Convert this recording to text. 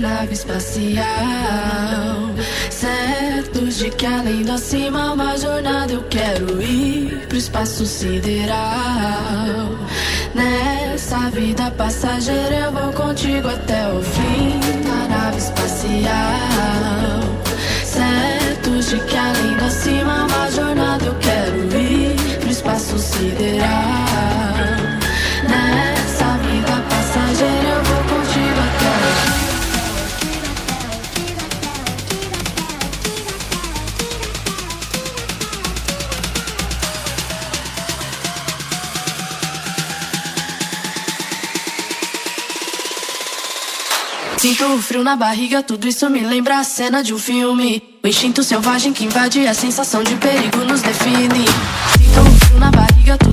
nave espacial, certos de que além do acima uma jornada eu quero ir pro espaço sideral. Nessa vida passageira eu vou contigo até o fim da nave espacial, certos de que além do acima uma jornada eu quero ir pro espaço sideral. Nessa vida passageira eu vou contigo até o fim. Sinto o frio na barriga, tudo isso me lembra a cena de um filme. O instinto selvagem que invade, a sensação de perigo nos define. Sinto o frio na barriga, tudo